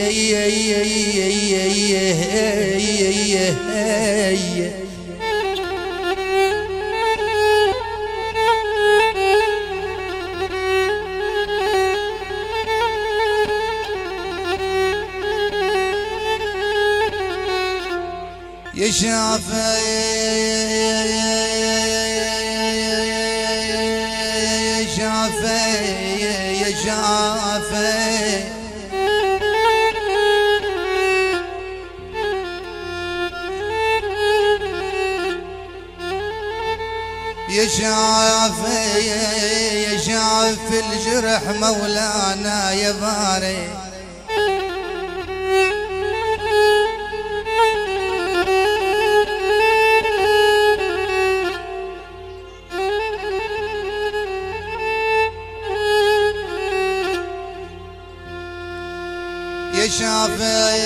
يا شافي يا شافي يا شافي يا شافي يا شافي الجرح مولانا يا باري يا شافي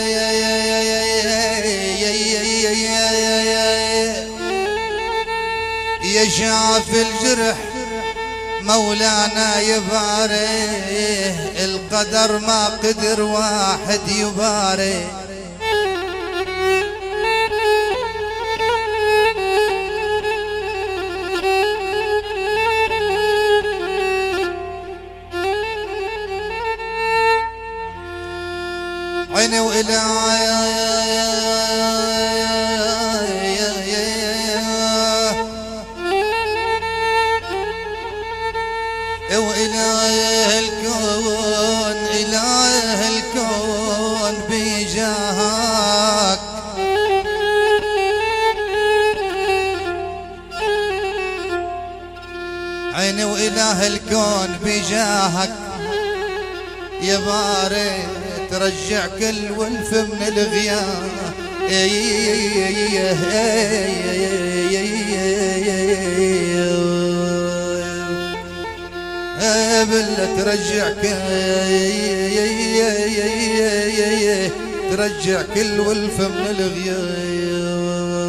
يا شافي الجرح مولانا يباري القدر ما قدر واحد يباري عيني وإلى وإله الكون إله الكون بجاهك عيني وإله الكون بجاهك يا باري ترجع كل ولف من الغياب بالله ترجع كل ولف من الغياب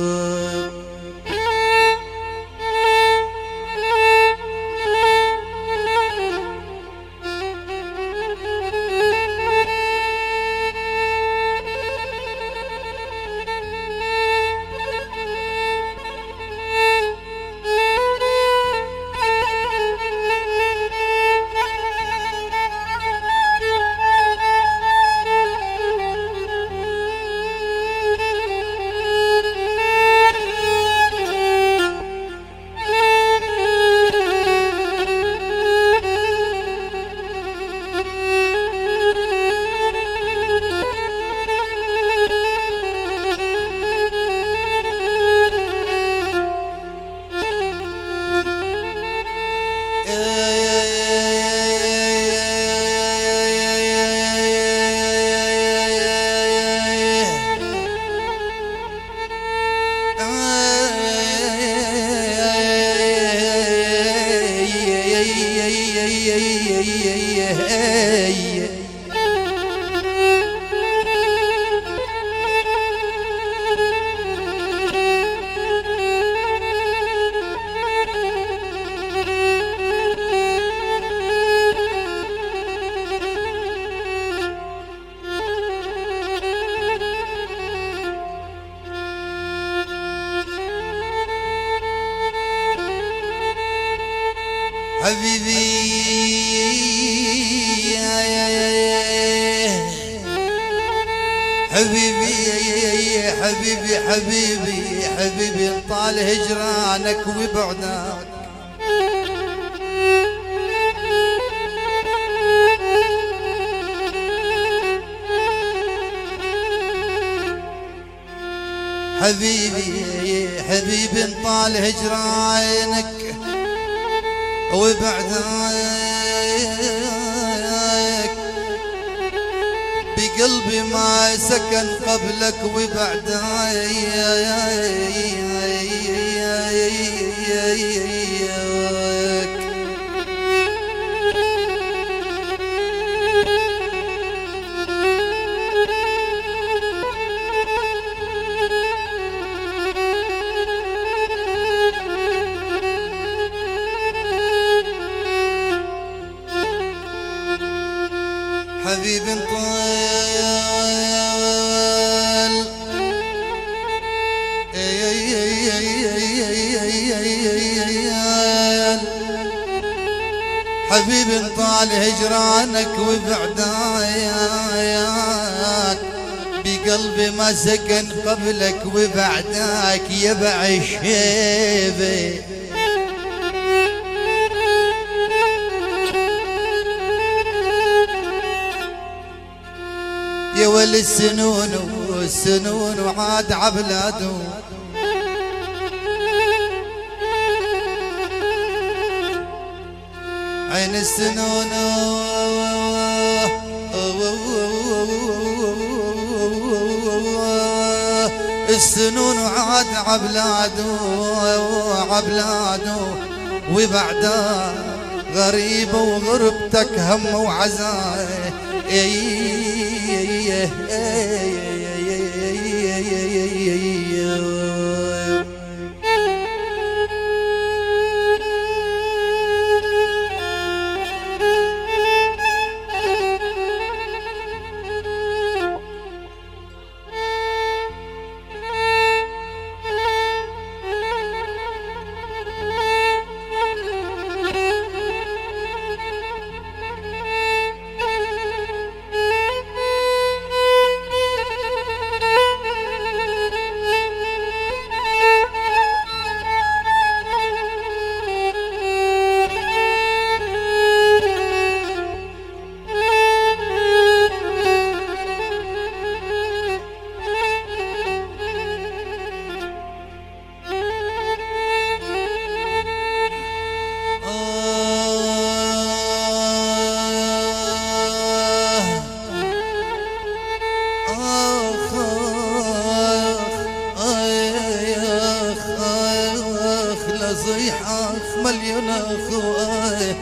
حبيبي حبيبي حبيبي حبيبي حبيبي طال هجرانك وبعدك حبيبي حبيبي طال هجرانك وبعدك بقلبي ما سكن قبلك وبعدك حبيبي انطيب حبيبي انطال هجرانك وبعداك بقلبي ما سكن قبلك وبعداك يبع الشيبه يا ولي السنون وعاد عبلاده عين السنون السنون وعاد عبلاده وبعده غريبة وغربتك هم وعزاء مليون اخوه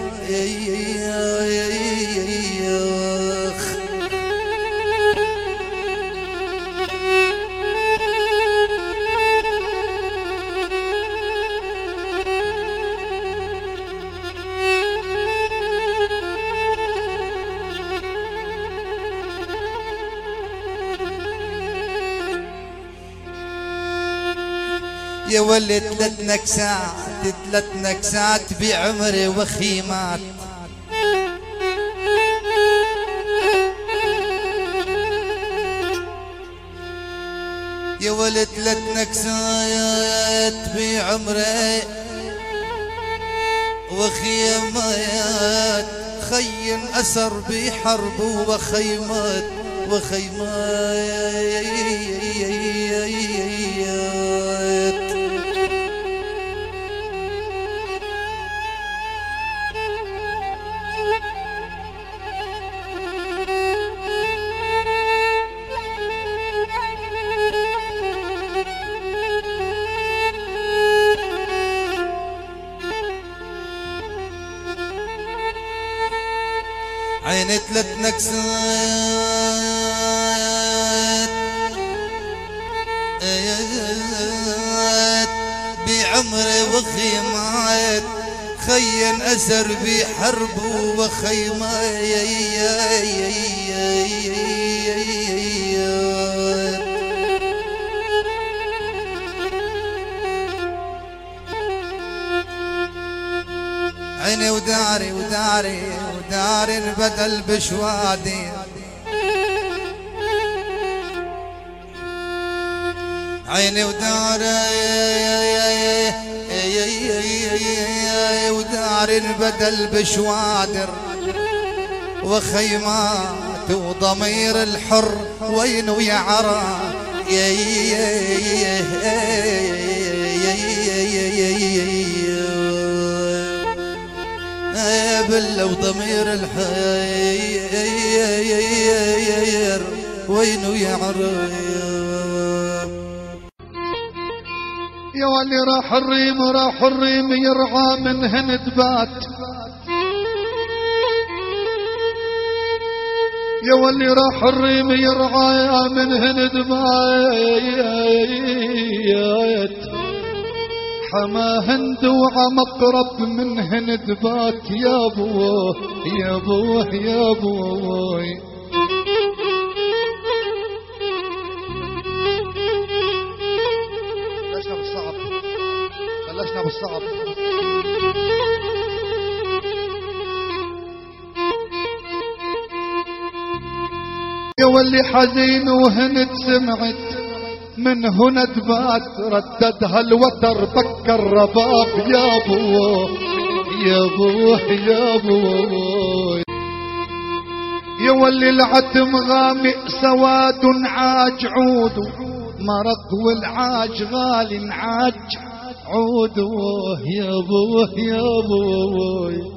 يا ولد ثلاث نكسات بعمري وخيمات يا ولد 3 نكسات بعمري وخيمات خي أسر بحرب وخيمات عيني 3 نكسات بعمري وخيمات خين أسر بحرب وخيمات عيني وداري بدل بشوادي عيني وداري بدل بشوادر وخيمات وضمير الحر وينو يا عرا بلا وضمير الحير وينو يا عريب يا ولي راح الريم يرعى من هندبات يا ولي راح الريم يرعى من هندبات حما هند وعمقرب من هندبات يا بوه يا بوه يا بوه بلشنا بالصعب واللي حزين وهند سمعت من هنا تبات رددها الوتر بكر رباب يا ابوه يا ابوه يا ابوه. يا واللي العتم غامق سواد عاج عود مرق والعاج غال عاج عود يا ابوه يا ابوه.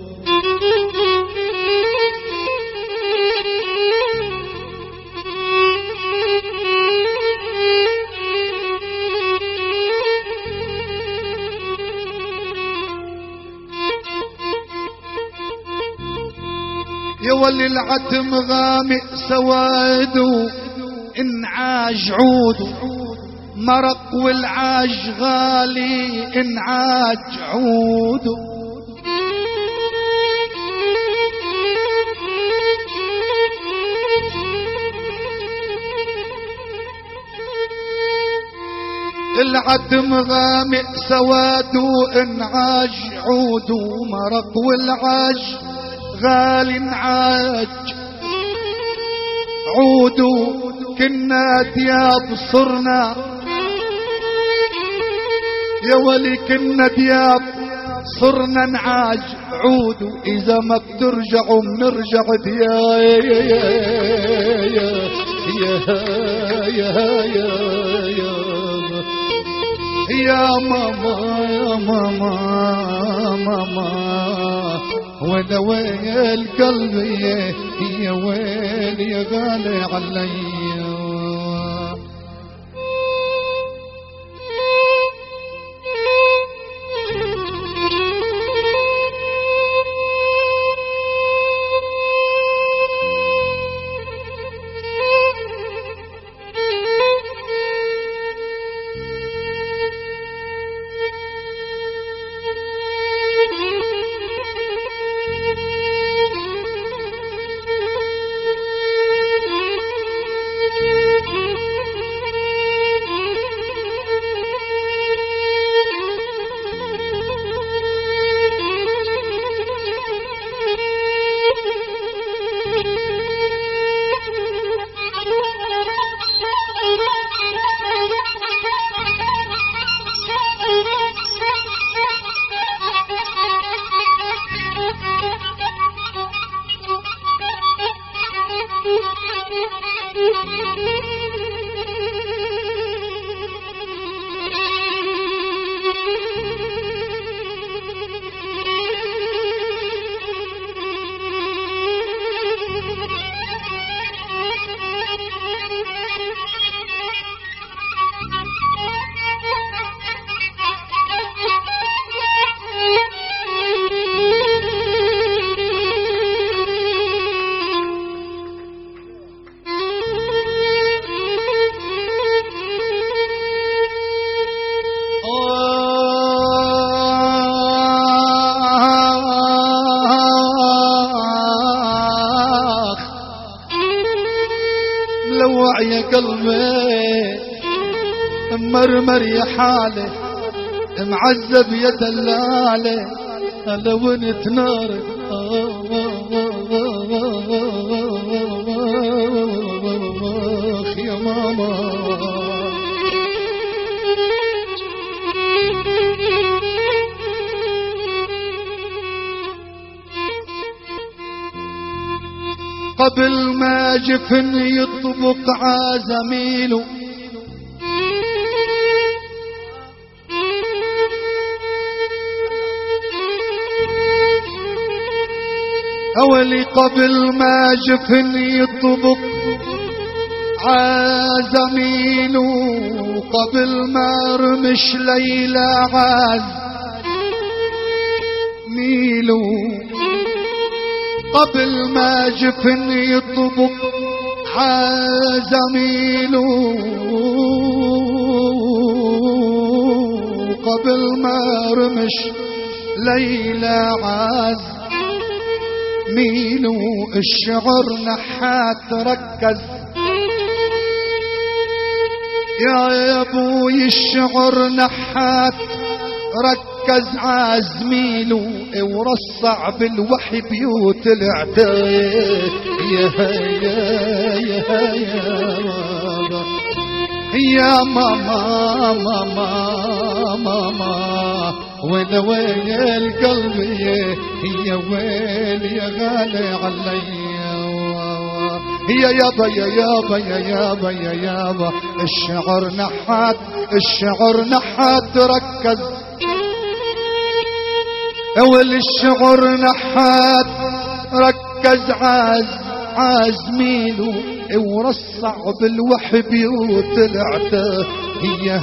يا ولي العتم غامق سواد انعاج عود مرق والعاج غالي انعاج عود. العتم غامق سواد انعاج عود مرق والعاج غالي انعاج عود. كنا دياب صرنا يا ولي كنا دياب صرنا نعاج عود. اذا ما بترجعوا بنرجع يا يا يا يا يا يا ماما يا ماما ماما وانا ويل قلبي يا ويل يا غالي علي. ملوع يا قلبي مرمر يا حالي معذب يا دلالي لو انت نار يا ماما. قبل ما جفن يطبق عزميله أولي قبل ما جفن يطبق عزميله قبل ما رمش ليلى عاز ميلو قبل ما جفن يطبق عزميله قبل ما رمش ليلى عاز ميلو الشعر نحات ركز يا ابوي الشعر نحات ركز عزميلو ورصع بالوحي بيوت العتاق يا ماما ماما ماما وين ويل قلبي يا ويل يا غالي علي يا يابا يا يابا يا يابا يا يابا الشعر نحات الشعر نحات ركز اول الشعر نحات ركز عاز ميلو ورصع بالوحي بيوت العتاه يا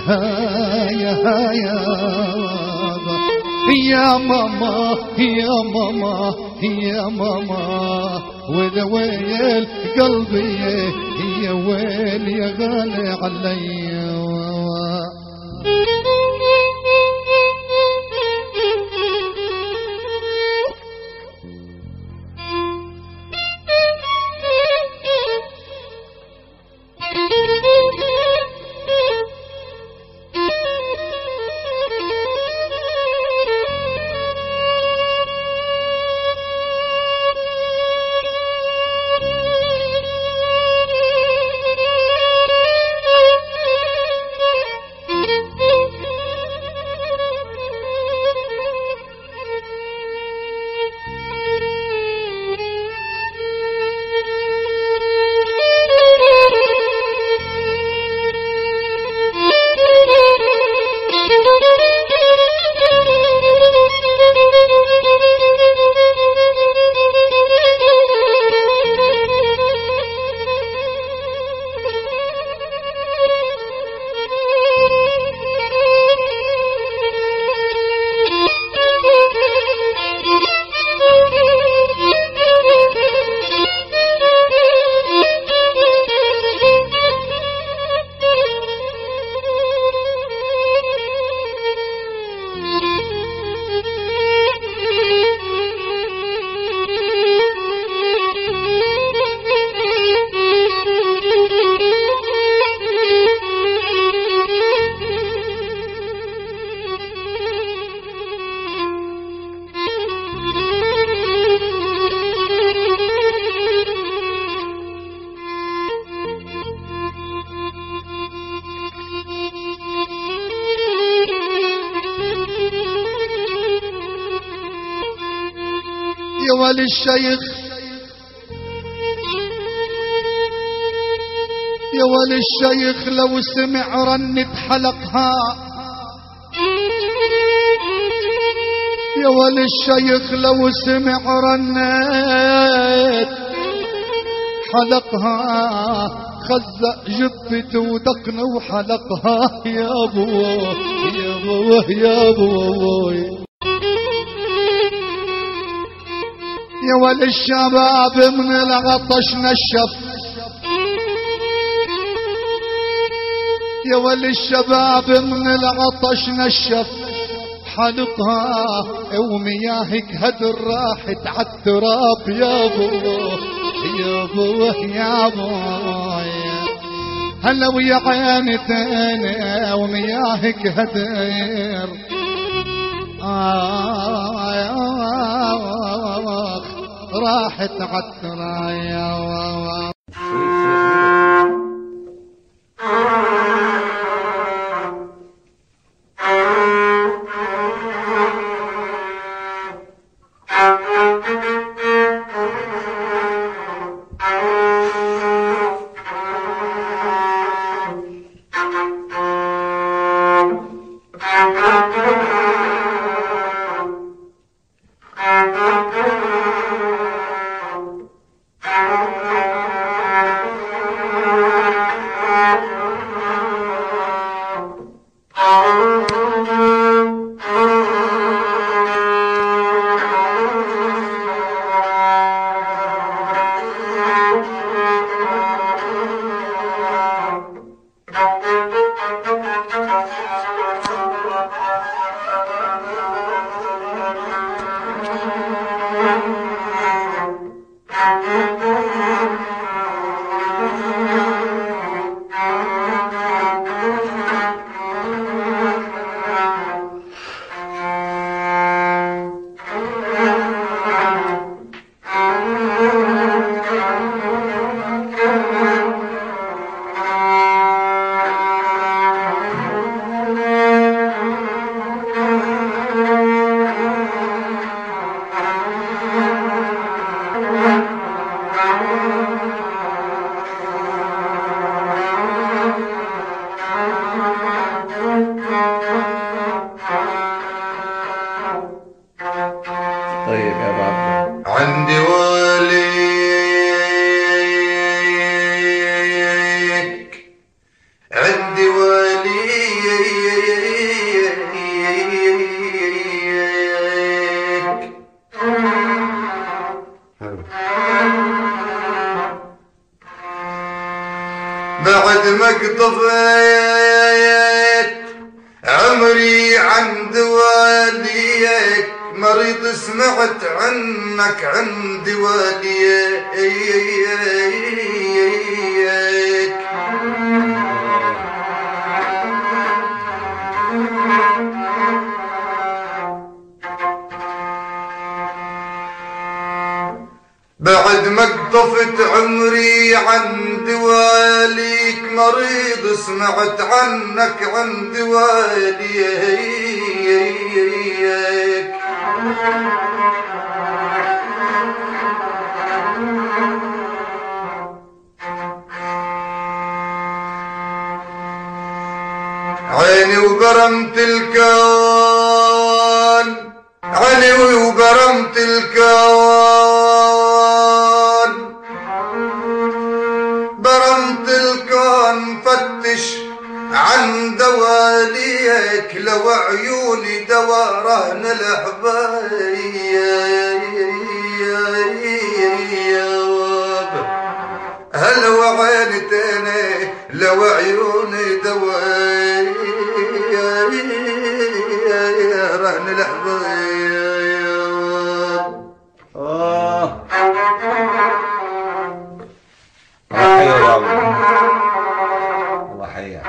ماما يا ماما يا ماما وذا ويل قلبي يا ويل يا غالي علي يا ولي الشيخ يا ولي الشيخ لو سمع رنة حلقها يا ولي الشيخ لو سمع رنة حلقها خزق جبته ودقنه وحلقها يا ابوه يا ابوه يا ابوه يا ولي الشباب من العطش نشف يا ولي الشباب من العطش نشف حلقها ومياهك هدر راحت عالتراب يا ابوه يا ابوه يا ابوه هلا ويا عيني تاني ومياهك هدر راحت عالتراب عندي وليك بعد ما قضيت عمري عند واليك مريض سمعت عنك عندي واليك بعد ما قطفت عمري عند واليك مريض سمعت عنك عند واليك عيني وبرمت الكون عيني وبرمت الكون برمت الكون فتش عن دواليك لو عيوني دواران الحبايب هلا وعينتني لو عيوني دواران الحبايب الله حياك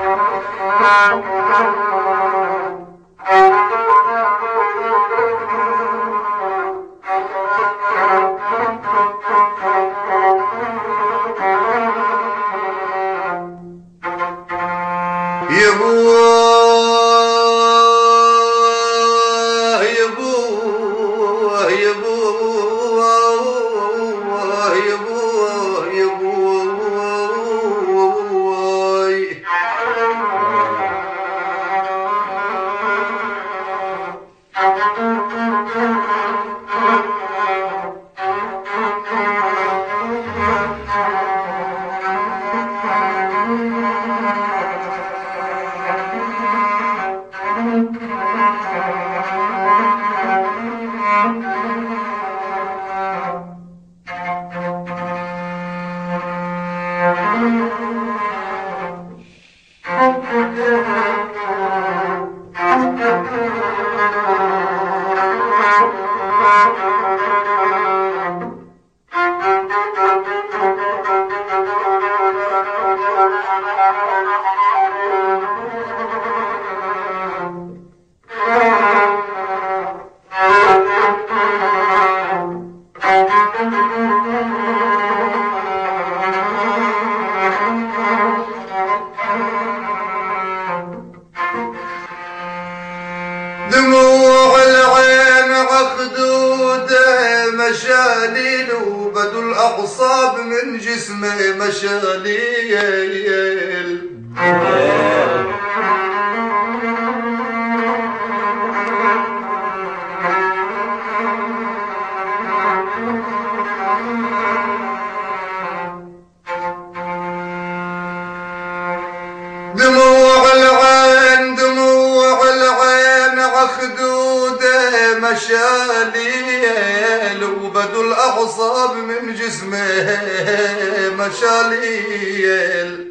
دموع العين عخدوده مشاليل وبدو الأعصاب من جسمي مشاليل دموع العين عخدوده مشاليل وبدو الأعصاب من جسمه مشاليل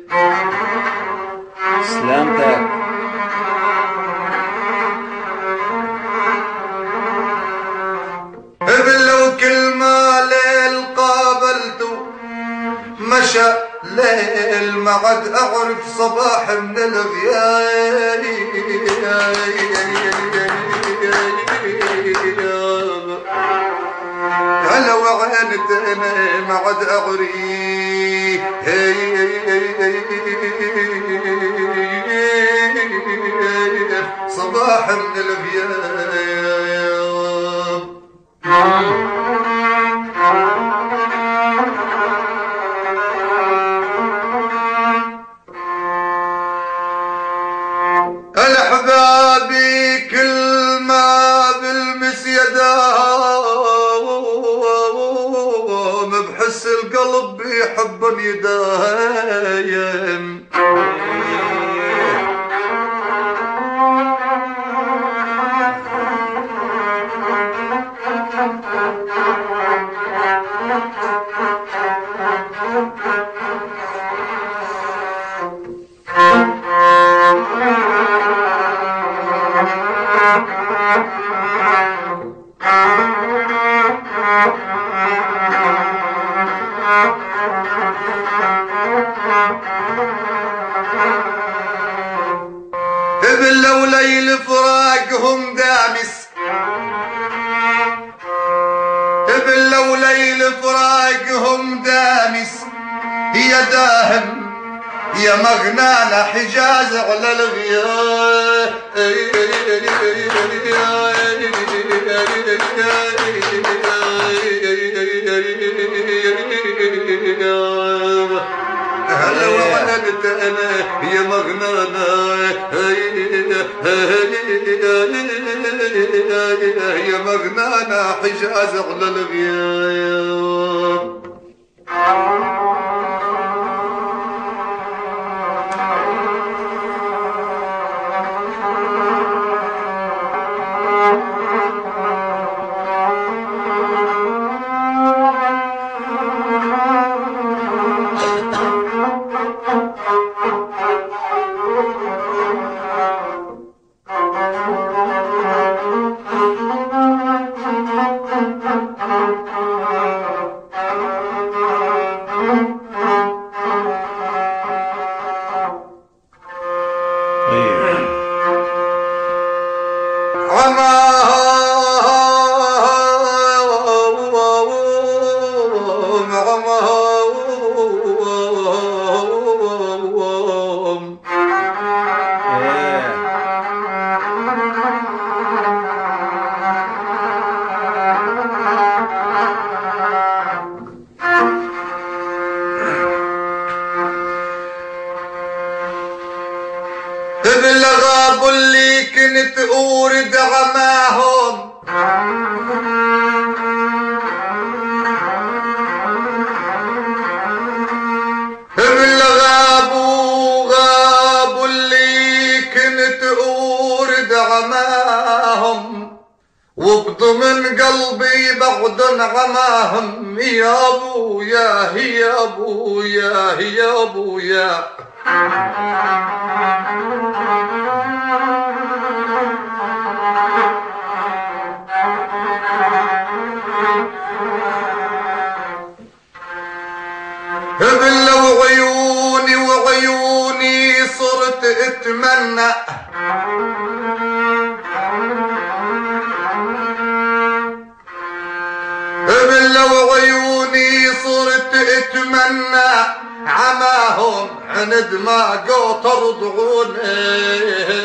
سلامتك لو كل ما ليل قابلته مشى ليل ما عاد أعرف صباح من الغياب هلا وعينتني ما عاد أعرف صباح من الغياب الأحبابي كل ما بالمس يداهم بحس القلب بيحبن يدايم وليل فراقهم دامس بلا وليل فراقهم دامس يا داهم يا مغنانا حجاز على الغياب هلا وعلنت انا يا مغنانا يا مغنانا حجاز على الغياب بالغاب اللي كنت أورد عماهم بالغاب وغاب اللي كنت أورد عماهم وبضمن قلبي بعد عماهم يا أبويا يا أبويا يا أبويا بالله وعيوني وعيوني صرت اتمنى بالله وعيوني صرت اتمنى عماهم عند ما قطر ضعوني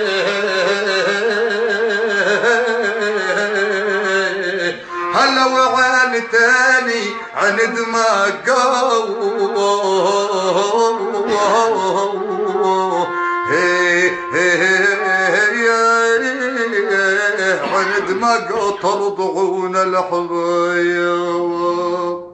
هلا وعين تاني عند ما قو عند ما قطر ضعون الحبايب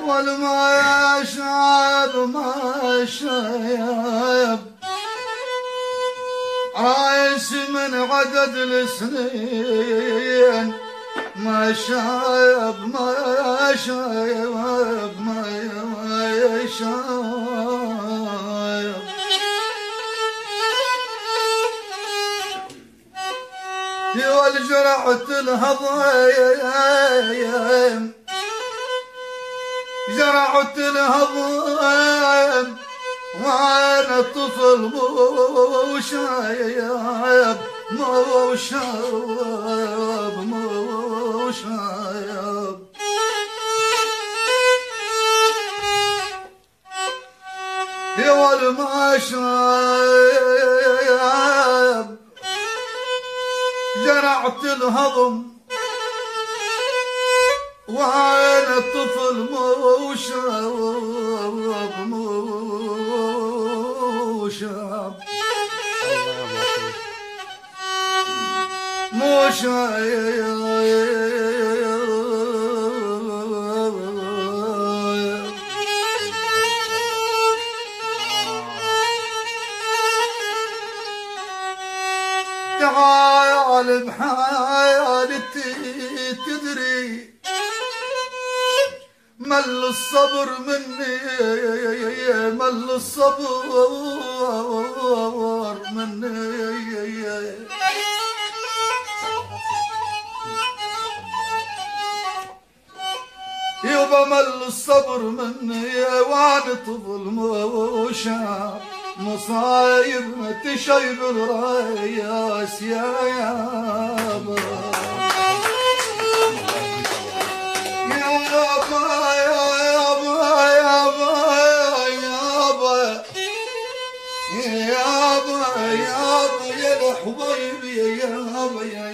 والما شاب ما شاب عايش من عدد السنين ما شاب ما شاب ما شاب والجرعة الهضيم جرعة الهضيم وانا طفل مو شايب مو شايب مو شايب يا والما شايب جرعت الهضم وانا طفل مو شاب مو شاب مو شايب تعال بحالتي تدري مل الصبر مني مل الصبر مني يبا مل الصبر مني وانا طفل مو شاب مصايب تشيب الراياس يا يابا يا يابا يا يابا يابا يابا يابا يابا يا الحبيب يا يابا يا